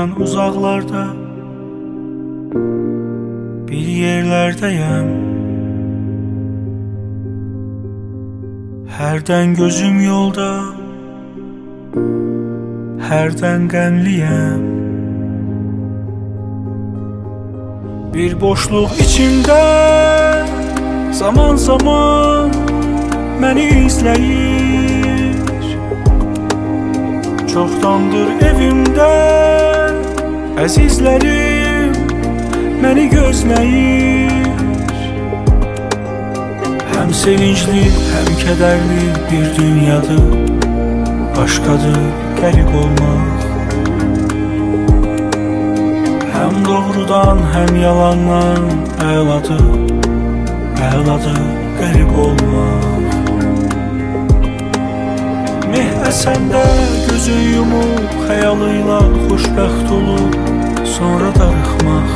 doğrudan uzaqlarda bir yerlərdəyəm. Hərdən gözüm yolda, hərdən qəmliyəm. Bir boşluq içimdə zaman zaman məni izləyir. Çoxdandır evimdə əzizlərim məni gözləyir. Həm sevincli, həm kədərli bir dünyadır, başqadır qərib olmaq. Həm doğrudan, həm yalandan əladır, əladır qərib olmaq. Meh əsəndə gözü yumub, xəyalıyla xoşbəxt olub, sonra darıxmaq.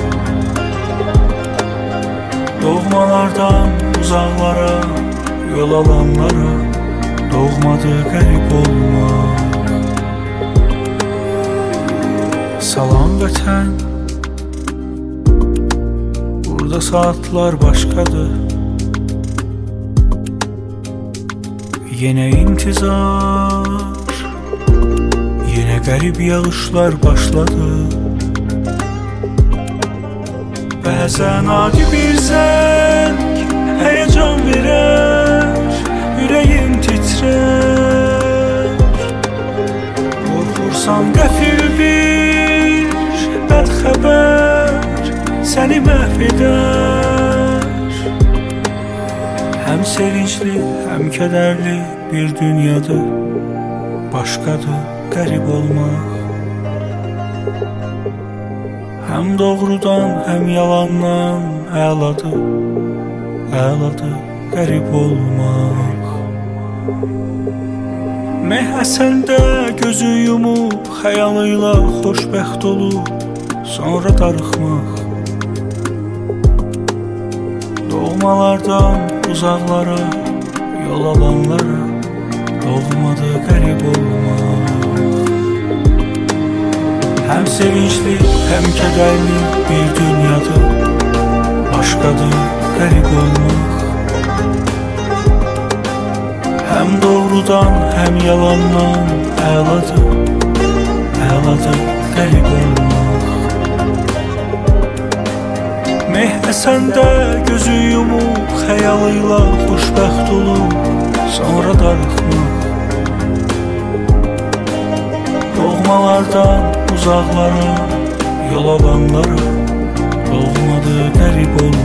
Doğmalardan uzaqlara, yol alanlara, doğmadır qərib olmaq. Salam vətən, burada saatlar başqadır. Yenə intizar, yenə qərib yağışlar başladı. Bəzən adi bir zəng həyəcan verər, ürəyim titrər. Qorxursan qəfil bir bəd xəbər səni məhv edər. Həm sevincli, həm kədərli bir dünyadır, başqadır qərib olmaq. Həm doğrudan, həm yalandan əladır, əladır qərib olmaq. Meh əsəndə gözü yumub, xəyalıyla xoşbəxt olub, sonra darıxmaq. Doğmalardan uzaqlara, yol alanlara, doğmadır qərib olmaq. Həm sevincli, həm kədərli bir dünyadır, başqadır qərib olmaq. Həm doğrudan, həm yalandan əladır, əladır qərib olmaq. Meh əsəndə gözü yumub, xəyalıyla xoşbəxt olub, sonra darıxmaq. Doğmalardan uzaqlara, yol alanlara, doğmadır qərib olmaq.